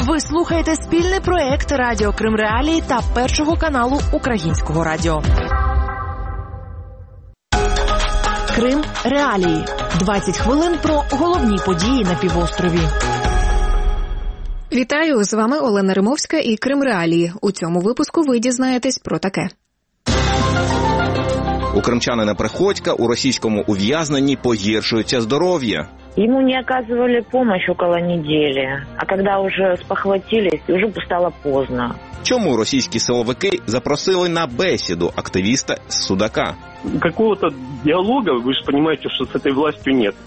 Ви слухаєте спільний проект Радіо Крим Реалії та Першого каналу Українського радіо. Крим Реалії. 20 хвилин про головні події на півострові. Вітаю, з вами Олена Римовська і Крим Реалії. У цьому випуску ви дізнаєтесь про таке. У кримчанина Приходька у російському ув'язненні погіршується здоров'я. Ему не оказывали помощь около недели, а когда уже спохватились, уже стало поздно. Чому російські силовики запросили на бесіду активіста з Судака? Какого-то диалога, вы же понимаете, что с этой властью нет.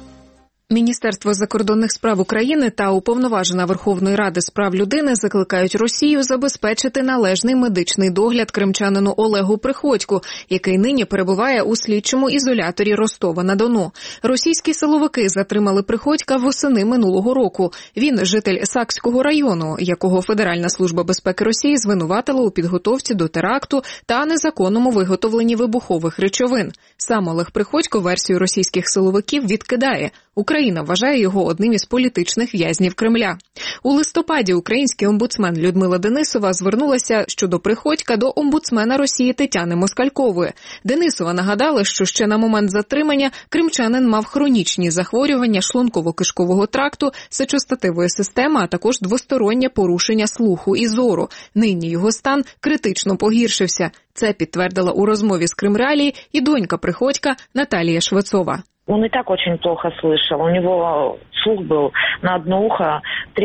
Міністерство закордонних справ України та Уповноважена Верховної Ради з прав людини закликають Росію забезпечити належний медичний догляд кримчанину Олегу Приходьку, який нині перебуває у слідчому ізоляторі Ростова-на-Дону. Російські силовики затримали Приходька восени минулого року. Він житель Сакського району, якого Федеральна служба безпеки Росії звинуватила у підготовці до теракту та незаконному виготовленні вибухових речовин. Сам Олег Приходько версію російських силовиків відкидає. Україна вважає його одним із політичних в'язнів Кремля. У листопаді український омбудсмен Людмила Денисова звернулася щодо Приходька до омбудсмена Росії Тетяни Москалькової. Денисова нагадала, що ще на момент затримання кримчанин мав хронічні захворювання шлунково-кишкового тракту, сечостатевої системи, а також двостороннє порушення слуху і зору. Нині його стан критично погіршився. Це підтвердила у розмові з Крим Реалії і донька Приходька Наталія Швецова. Он и так очень плохо слышал. У него слух был на одно ухо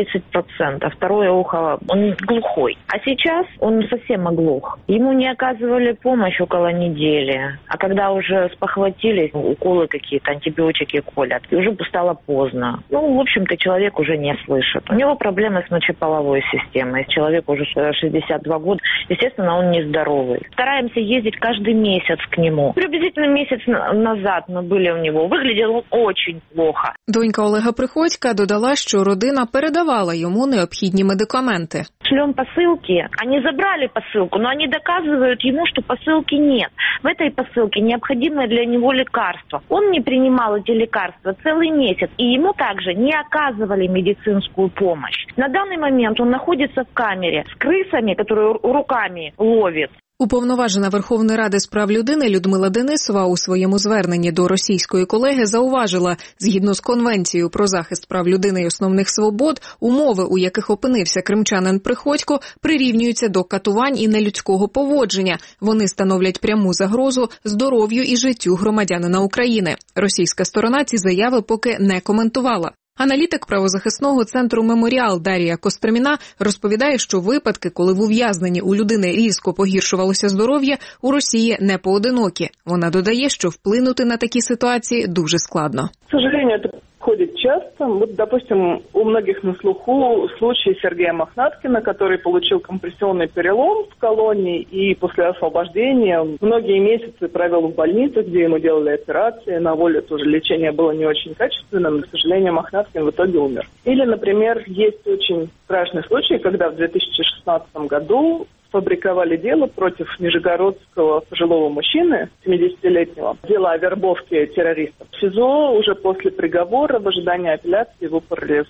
30%, второе ухо он глухой. А сейчас он совсем оглох. Ему не оказывали помощь около недели. А когда уже спохватились, уколы какие-то, антибиотики колят, и уже стало поздно. В общем-то, человек уже не слышит. У него проблемы с мочеполовой системой. Человеку уже 62 года. Естественно, он нездоровый. Стараемся ездить каждый месяц к нему. Приблизительно месяц назад мы были у него. Выглядел очень плохо. Донька Олега Приходька додала, що родина передавала йому необхідні медикаменти. Шлем посылки. Они забрали посылку, но они доказывают ему, что посылки нет. В этой посылке необходимое для него лекарство. Он не принимал эти лекарства целый месяц, и ему также не оказывали медицинскую помощь. На данный момент он находится в камере с крысами, которые руками ловит. Уповноважена Верховної Ради з прав людини Людмила Денисова у своєму зверненні до російської колеги зауважила, згідно з Конвенцією про захист прав людини і основних свобод, умови, у яких опинився кримчанин Приходько, прирівнюються до катувань і нелюдського поводження. Вони становлять пряму загрозу здоров'ю і життю громадянина України. Російська сторона ці заяви поки не коментувала. Аналітик правозахисного центру «Меморіал» Дарія Костроміна розповідає, що випадки, коли в ув'язненні у людини різко погіршувалося здоров'я, у Росії не поодинокі. Вона додає, що вплинути на такі ситуації дуже складно. К сожалению, это происходит часто. Допустим, у многих на слуху случай Сергея Мохнаткина, который получил компрессионный перелом в колонии и после освобождения многие месяцы провел в больнице, где ему делали операции. На воле тоже лечение было не очень качественным, но, к сожалению, Мохнаткин в итоге умер. Или, например, есть очень страшный случай, когда в 2016 году фабриковали дело против нижегородского пожилого мужчины, 70-летнего, дело о вербовке террористов. СИЗО уже после приговора в ожидании апелляции его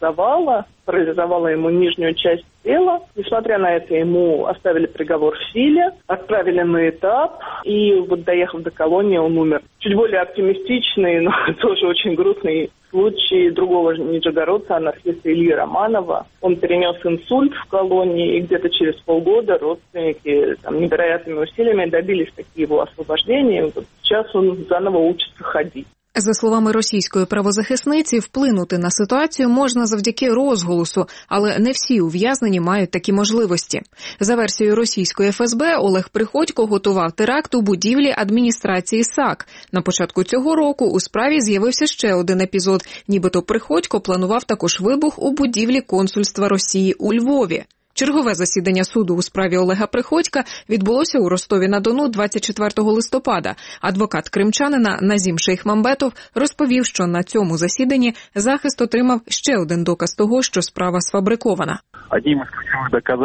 парализовало ему нижнюю часть тела. Несмотря на это, ему оставили приговор в силе, отправили на этап, и доехав до колонии, он умер. Чуть более оптимистичный, но тоже очень грустный случай другого нижегородца, анархиста Ильи Романова. Он перенес инсульт в колонии, и где-то через полгода родственники невероятными усилиями добились таки его освобождения. Сейчас он заново учится ходить. За словами російської правозахисниці, вплинути на ситуацію можна завдяки розголосу, але не всі ув'язнені мають такі можливості. За версією російської ФСБ, Олег Приходько готував теракт у будівлі адміністрації САК. На початку цього року у справі з'явився ще один епізод. Нібито Приходько планував також вибух у будівлі консульства Росії у Львові. Чергове засідання суду у справі Олега Приходька відбулося у Ростові-на-Дону 24 листопада. Адвокат кримчанина Назім Шейхмамбетов розповів, що на цьому засіданні захист отримав ще один доказ того, що справа сфабрикована. Одним из ключевых доказательств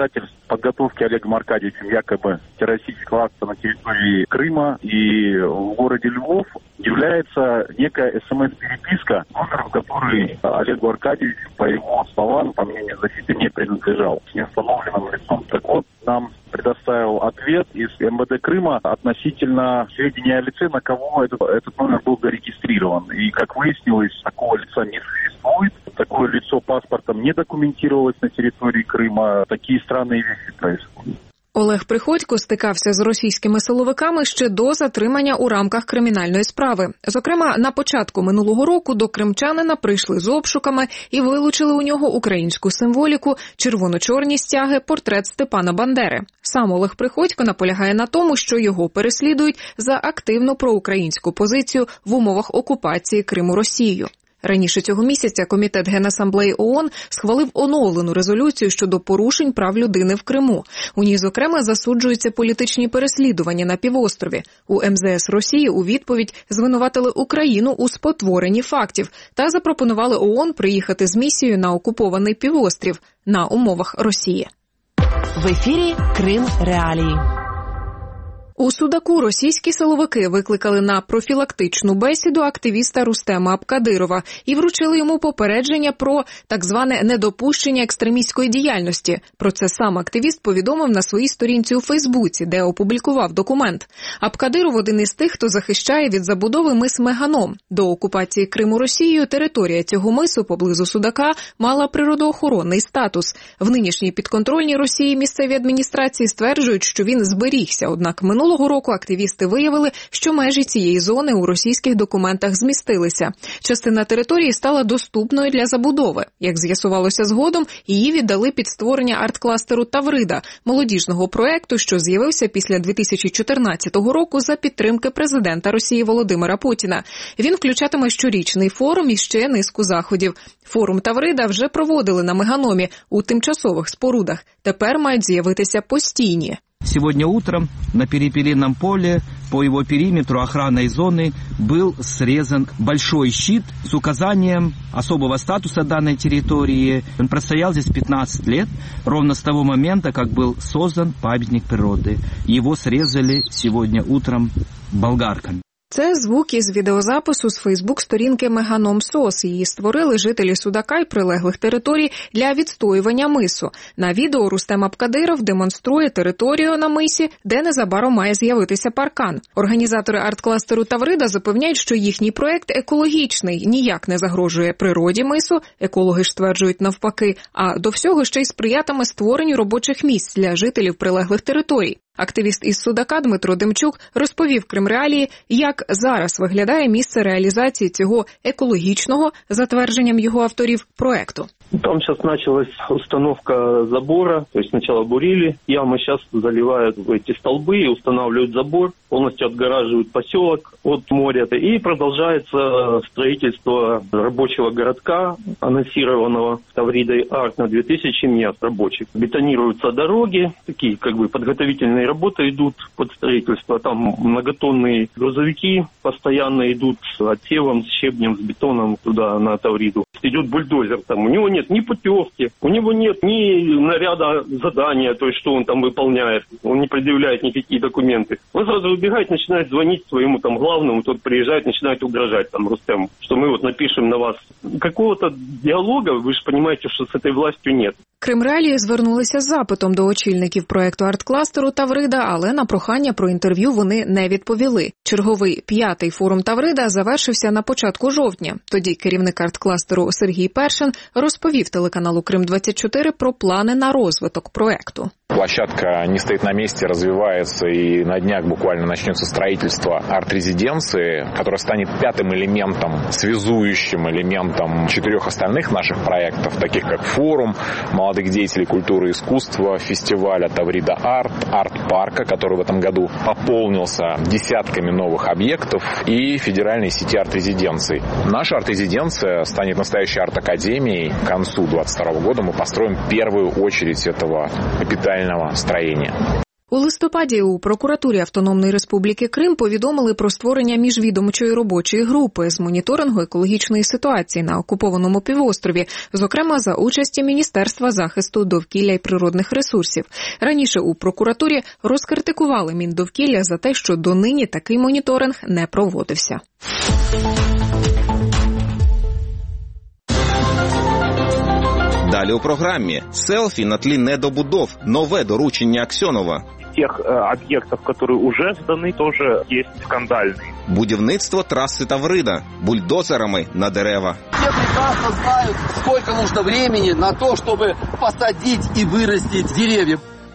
подготовки Олегом Аркадьевичем якобы террористического акта на территории Крыма и в городе Львов является некая СМС-переписка, номер, который Олегу Аркадьевичу, по его словам, по мнению защиты, не принадлежал с неустановленным лицом. Так вот, нам предоставил ответ из МВД Крыма относительно сведения о лице, на кого этот номер был зарегистрирован. И, как выяснилось, такого лица не существует. Такое лицо паспортом не документировалось на территории Крыма. Такие странные вещи происходят. Олег Приходько стикався з російськими силовиками ще до затримання у рамках кримінальної справи. Зокрема, на початку минулого року до кримчанина прийшли з обшуками і вилучили у нього українську символіку, червоно-чорні стяги, портрет Степана Бандери. Сам Олег Приходько наполягає на тому, що його переслідують за активну проукраїнську позицію в умовах окупації Криму Росією. Раніше цього місяця Комітет Генасамблеї ООН схвалив оновлену резолюцію щодо порушень прав людини в Криму. У ній, зокрема, засуджуються політичні переслідування на півострові. У МЗС Росії у відповідь звинуватили Україну у спотворенні фактів та запропонували ООН приїхати з місією на окупований півострів на умовах Росії. В ефірі Крим Реалії. У Судаку російські силовики викликали на профілактичну бесіду активіста Рустема Абкадирова і вручили йому попередження про так зване недопущення екстремістської діяльності. Про це сам активіст повідомив на своїй сторінці у Фейсбуці, де опублікував документ. Абкадиров – один із тих, хто захищає від забудови мис Меганом. До окупації Криму Росією територія цього мису поблизу Судака мала природоохоронний статус. В нинішній підконтрольній Росії місцеві адміністрації стверджують, що він зберігся, однак минулого року активісти виявили, що межі цієї зони у російських документах змістилися. Частина території стала доступною для забудови. Як з'ясувалося згодом, її віддали під створення арт-кластеру «Таврида» – молодіжного проєкту, що з'явився після 2014 року за підтримки президента Росії Володимира Путіна. Він включатиме щорічний форум і ще низку заходів. Форум «Таврида» вже проводили на Меганомі у тимчасових спорудах. Тепер мають з'явитися постійні. Сегодня утром на перепелином поле по его периметру охранной зоны был срезан большой щит с указанием особого статуса данной территории. Он простоял здесь 15 лет, ровно с того момента, как был создан памятник природы. Его срезали сегодня утром болгарками. Це звук із відеозапису з Фейсбук-сторінки Меганом СОС. Її створили жителі Судака й прилеглих територій для відстоювання мису. На відео Рустем Абкадиров демонструє територію на мисі, де незабаром має з'явитися паркан. Організатори арт-кластеру «Таврида» запевняють, що їхній проєкт екологічний, ніяк не загрожує природі мису, екологи ж стверджують навпаки, а до всього ще й сприятиме створенню робочих місць для жителів прилеглих територій. Активіст із Судака Дмитро Демчук розповів Крим Реалії, як зараз виглядає місце реалізації цього екологічного, за твердженням його авторів, проекту. Там сейчас началась установка забора, то есть сначала бурили ямы, сейчас заливают в эти столбы и устанавливают забор, полностью отгораживают поселок от моря. И продолжается строительство рабочего городка, анонсированного Тавридой Арт на 2000 мест рабочих. Бетонируются дороги, такие как бы подготовительные работы идут под строительство. Там многотонные грузовики постоянно идут с отсевом, с щебнем, с бетоном туда на Тавриду. Идет бульдозер там, у него нет ни путевки, у него нет ни наряда задания, то есть что он там выполняет, он не предъявляет никакие документы. Он сразу выбегает, начинает звонить своему там главному, тот приезжает, начинает угрожать там Рустему, что мы вот напишем на вас. Какого-то диалога, вы же понимаете, что с этой властью нет. Крим Реалії звернулися з запитом до очільників проєкту арт-кластеру «Таврида», але на прохання про інтерв'ю вони не відповіли. Черговий 5-й форум «Таврида» завершився на початку жовтня. Тоді керівник арт-кластеру Сергій Першин розповів телеканалу «Крим-24» про плани на розвиток проєкту. Площадка не стоит на месте, развивается, и на днях буквально начнется строительство арт-резиденции, которая станет 5-м элементом, связующим элементом 4 остальных наших проектов, таких как форум молодых деятелей культуры и искусства, фестиваля «Таврида Арт», арт-парка, который в этом году пополнился десятками новых объектов, и федеральной сети арт-резиденций. Наша арт-резиденция станет настоящей арт-академией. К концу 2022 года мы построим первую очередь этого капитального строения. У листопаді у прокуратурі Автономної Республіки Крим повідомили про створення міжвідомчої робочої групи з моніторингу екологічної ситуації на окупованому півострові, зокрема за участі Міністерства захисту довкілля і природних ресурсів. Раніше у прокуратурі розкритикували Міндовкілля за те, що донині такий моніторинг не проводився. Далі у програмі селфі на тлі недобудов, нове доручення Аксьонова. Тех объектов, которые уже сданы, тоже есть скандальные. Будівництво траси Таврида бульдозерами на дерева. Все прекрасно знают, сколько нужно времени на то, чтобы посадить и вырастить деревья.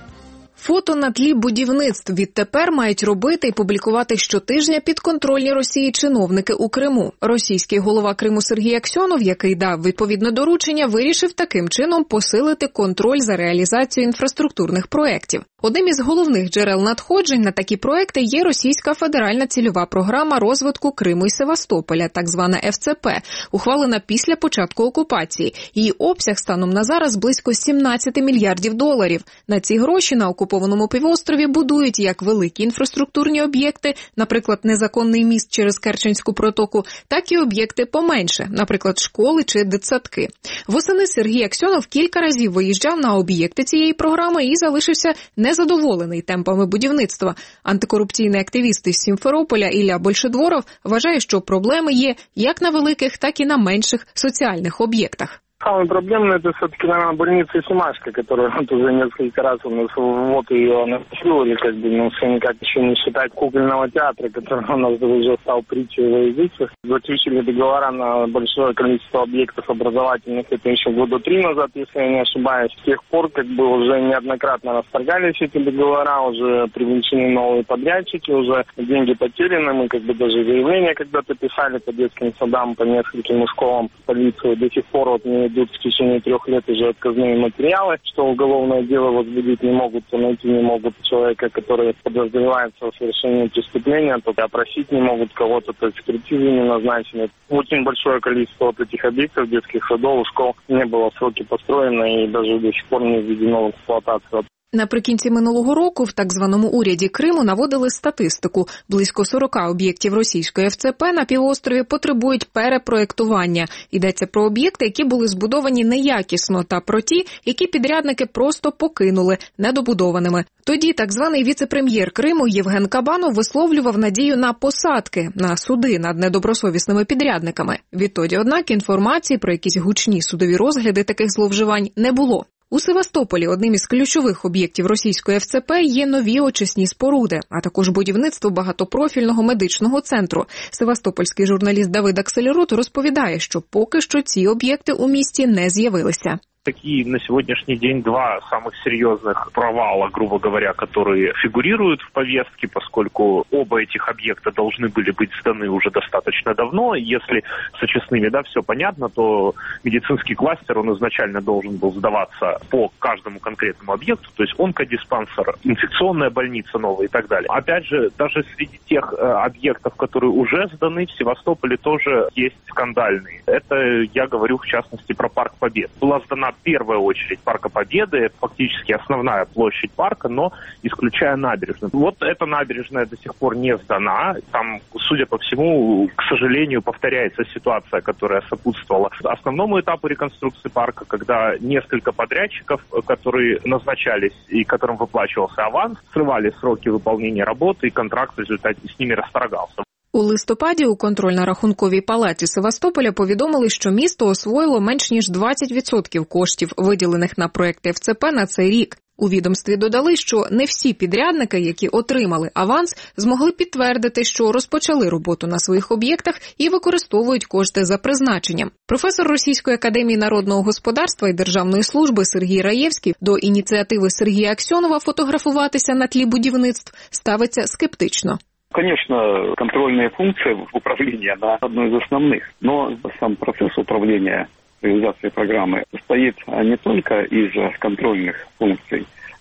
Фото на тлі будівництв відтепер мають робити і публікувати щотижня підконтрольні Росії чиновники у Криму. Російський голова Криму Сергій Аксьонов, який дав відповідне доручення, вирішив таким чином посилити контроль за реалізацією інфраструктурних проєктів. Одним із головних джерел надходжень на такі проекти є Російська федеральна цільова програма розвитку Криму і Севастополя, так звана ФЦП, ухвалена після початку окупації. Її обсяг станом на зараз близько $17 мільярдів. На ці гроші на окупованому півострові будують як великі інфраструктурні об'єкти, наприклад, незаконний міст через Керченську протоку, так і об'єкти поменше, наприклад, школи чи дитсадки. Восени Сергій Аксьонов кілька разів виїжджав на об'єкти цієї програми і залишився незадоволений темпами будівництва. Антикорупційний активіст із Сімферополя Ілля Большедворов вважає, що проблеми є як на великих, так і на менших соціальних об'єктах. Самое проблемное это все-таки, наверное, больница Семашко, которая вот уже несколько раз у нас вот ее насиловали, как бы, но все никак еще не считать кукольного театра, который у нас уже стал притчей во языцах. Заключили договора на большое количество объектов образовательных, это еще года 3 назад, если я не ошибаюсь. С тех пор, как бы, уже неоднократно расторгались эти договора, уже привлечены новые подрядчики, уже деньги потеряны, мы как бы даже заявления когда-то писали по детским садам, по нескольким школам, полицию, до сих пор вот не идут в течение 3 лет уже отказные материалы, что уголовное дело возбудить не могут, то найти не могут человека, который подозревается в совершении преступления, то опросить не могут кого-то, то экспертизы не назначены. Очень большое количество вот этих объектов, детских садов, школ не было в сроки построено и даже до сих пор не введено в эксплуатацию. Наприкінці минулого року в так званому уряді Криму наводили статистику. Близько 40 об'єктів російської ФЦП на півострові потребують перепроєктування. Йдеться про об'єкти, які були збудовані неякісно, та про ті, які підрядники просто покинули недобудованими. Тоді так званий віце-прем'єр Криму Євген Кабанов висловлював надію на посадки, на суди над недобросовісними підрядниками. Відтоді, однак, інформації про якісь гучні судові розгляди таких зловживань не було. У Севастополі одним із ключових об'єктів російської ФЦП є нові очисні споруди, а також будівництво багатопрофільного медичного центру. Севастопольський журналіст Давид Акселерот розповідає, що поки що ці об'єкти у місті не з'явилися. Такие на сегодняшний день 2 самых серьезных провала, грубо говоря, которые фигурируют в повестке, поскольку оба этих объекта должны были быть сданы уже достаточно давно. Если с очистными, да, все понятно, то медицинский кластер, он изначально должен был сдаваться по каждому конкретному объекту, то есть онкодиспансер, инфекционная больница новая и так далее. Опять же, даже среди тех объектов, которые уже сданы, в Севастополе тоже есть скандальные. Это я говорю, в частности, про Парк Победы. Была сдана в первую очередь Парка Победы, фактически основная площадь парка, но исключая набережную. Вот эта набережная до сих пор не сдана. Там, судя по всему, к сожалению, повторяется ситуация, которая сопутствовала основному этапу реконструкции парка, когда несколько подрядчиков, которые назначались и которым выплачивался аванс, срывали сроки выполнения работы, и контракт в результате с ними расторгался. У листопаді у контрольно-рахунковій палаті Севастополя повідомили, що місто освоїло менш ніж 20% коштів, виділених на проекти ФЦП на цей рік. У відомстві додали, що не всі підрядники, які отримали аванс, змогли підтвердити, що розпочали роботу на своїх об'єктах і використовують кошти за призначенням. Професор Російської академії народного господарства і державної служби Сергій Раєвський до ініціативи Сергія Аксьонова фотографуватися на тлі будівництв ставиться скептично. Конечно, контрольная функция управления, она одна из основных, но сам процесс управления реализацией программы состоит не только из контрольных функций,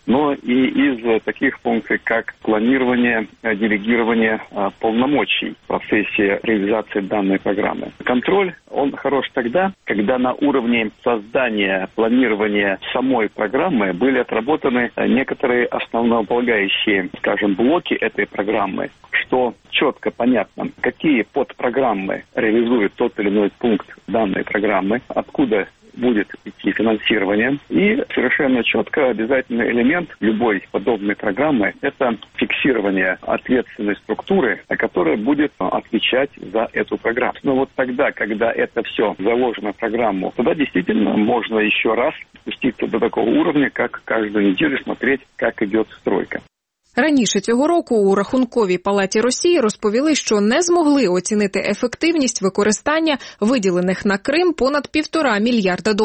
но и из таких функций, как планирование, делегирование полномочий в процессе реализации данной программы. Контроль, он хорош тогда, когда на уровне создания, планирования самой программы были отработаны некоторые основополагающие, скажем, блоки этой программы, что четко понятно, какие подпрограммы реализует тот или иной пункт данной программы, откуда будет идти финансирование. И совершенно четко обязательный элемент любой подобной программы – это фиксирование ответственной структуры, которая будет отвечать за эту программу. Но вот тогда, когда это все заложено в программу, тогда действительно можно еще раз спуститься до такого уровня, как каждую неделю смотреть, как идет стройка. Раніше цього року у Рахунковій палаті Росії розповіли, що не змогли оцінити ефективність використання виділених на Крим понад $1,5 мільярда.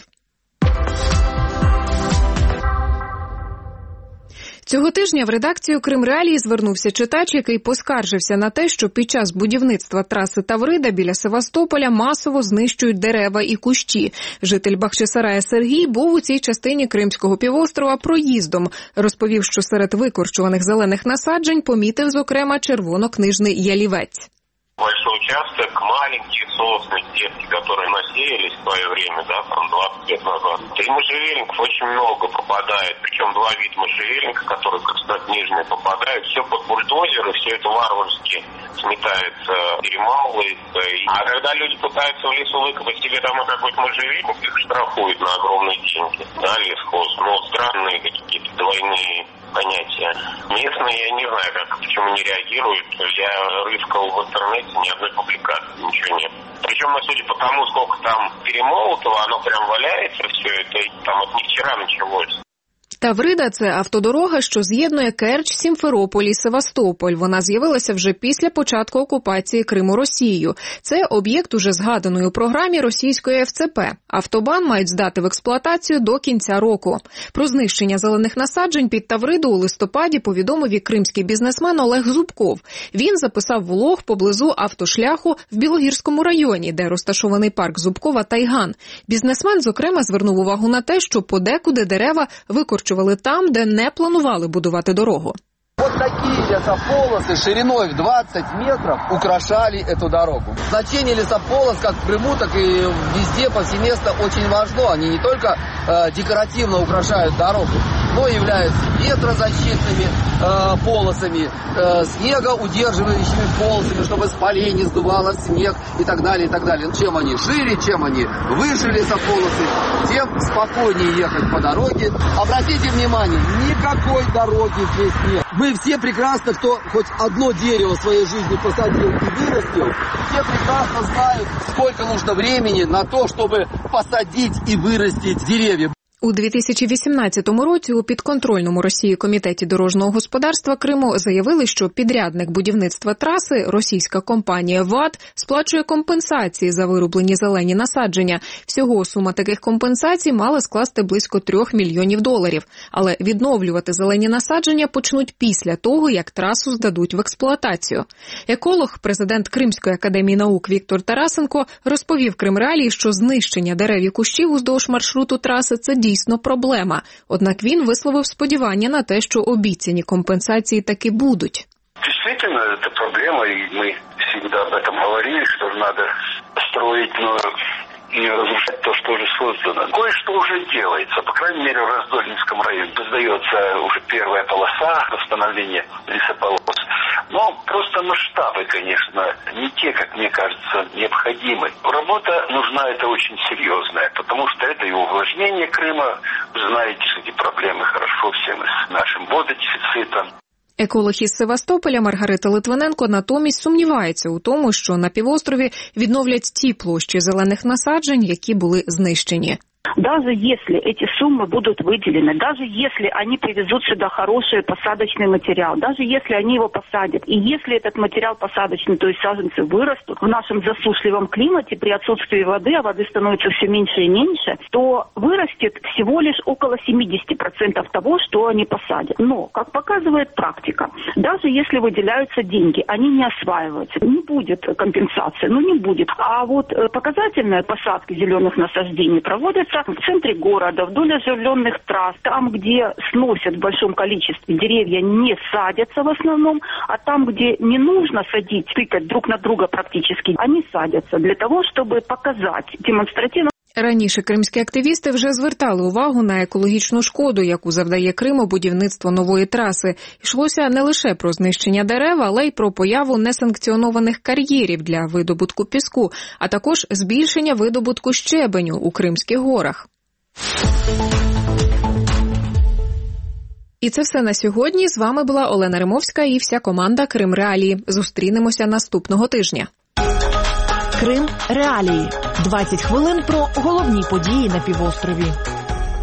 Цього тижня в редакцію «Крим-Реалії» звернувся читач, який поскаржився на те, що під час будівництва траси Таврида біля Севастополя масово знищують дерева і кущі. Житель Бахчисарая Сергій був у цій частині Кримського півострова проїздом. Розповів, що серед викорчуваних зелених насаджень помітив, зокрема, червонокнижний ялівець. Большой участок, маленькие сосны, детки, которые насеялись в свое время, да, там 20 лет назад. И можжевельников очень много попадает, причем два вида можжевельника, которые краснокнижные попадают, все под бульдозеры, все это варварски сметается, перемалывается. А когда люди пытаются в лесу выкопать себе там какой-то можжевельник, их штрафуют на огромные деньги, да, лесхоз. Но странные какие-то двойные понятия. Местные, я не знаю, почему не реагируют. Я рыскал в интернете, ни одной публикации, ничего нет. Причем, судя по тому, сколько там перемолотого, оно прям валяется все это, и там от не вчера началось. Таврида – це автодорога, що з'єднує Керч, Сімферополь і Севастополь. Вона з'явилася вже після початку окупації Криму Росією. Це об'єкт уже згаданої у програмі російської ФЦП. Автобан мають здати в експлуатацію до кінця року. Про знищення зелених насаджень під Тавриду у листопаді повідомив і кримський бізнесмен Олег Зубков. Він записав влог поблизу автошляху в Білогірському районі, де розташований парк Зубкова «Тайган». Бізнесмен, зокрема, звернув увагу на те, що подекуди дерева викорчували там, де не планували будувати дорогу. Вот такие лесополосы шириной в 20 метров украшали эту дорогу. Значение лесополос как в Крыму, так и везде повсеместно очень важно. Они не только декоративно украшают дорогу, но являются ветрозащитными полосами, снегоудерживающими полосами, чтобы с полей не сдувало снег и так далее, и так далее. Чем они шире, чем они выше лесополосы, тем спокойнее ехать по дороге. Обратите внимание, никакой дороги здесь нет. Мы все прекрасно, кто хоть одно дерево в своей жизни посадил и вырастил, все прекрасно знают, сколько нужно времени на то, чтобы посадить и вырастить деревья. У 2018 році у підконтрольному Росії Комітеті дорожнього господарства Криму заявили, що підрядник будівництва траси, російська компанія ВАТ, сплачує компенсації за вирублені зелені насадження. Всього сума таких компенсацій мала скласти близько $3 мільйонів. Але відновлювати зелені насадження почнуть після того, як трасу здадуть в експлуатацію. Еколог, президент Кримської академії наук Віктор Тарасенко розповів «Крим-Реалії», що знищення дерев і кущів уздовж маршруту траси – це дійсно проблема. Однак він висловив сподівання на те, що обіцяні компенсації таки будуть. Действительно, это проблема, и мы всегда об этом говорили, что надо строить, но не разрушать то, что уже создано. Кое-что уже делается, по крайней мере, в Раздольнинском районе. Создается уже первая полоса восстановления лесополос. Но просто масштабы, конечно, не те, как мне кажется, необходимы. Работа нужна, это очень серьезная, потому что это и увлажнение Крыма. Вы знаете, что эти проблемы хорошо всем с нашим вододефицитом. Еколог із Севастополя Маргарита Литвиненко натомість сумнівається у тому, що на півострові відновлять ті площі зелених насаджень, які були знищені. Даже если эти суммы будут выделены, даже если они привезут сюда хороший посадочный материал, даже если они его посадят, и если этот материал посадочный, то есть саженцы вырастут в нашем засушливом климате при отсутствии воды, а воды становится все меньше и меньше, то вырастет всего лишь около 70% того, что они посадят. Но, как показывает практика, даже если выделяются деньги, они не осваиваются, не будет компенсации, не будет. А вот показательные посадки зеленых насаждений проводятся что в центре города, вдоль оживленных трасс, там, где сносят в большом количестве деревья, не садятся в основном, а там, где не нужно садить, тыкать друг на друга практически, они садятся для того, чтобы показать демонстративно. Раніше кримські активісти вже звертали увагу на екологічну шкоду, яку завдає Криму будівництво нової траси. Йшлося не лише про знищення дерев, але й про появу несанкціонованих кар'єрів для видобутку піску, а також збільшення видобутку щебеню у Кримських горах. І це все на сьогодні. З вами була Олена Римовська і вся команда Крим Реалії. Зустрінемося наступного тижня. Крим Реалії. 20 хвилин про головні події на півострові.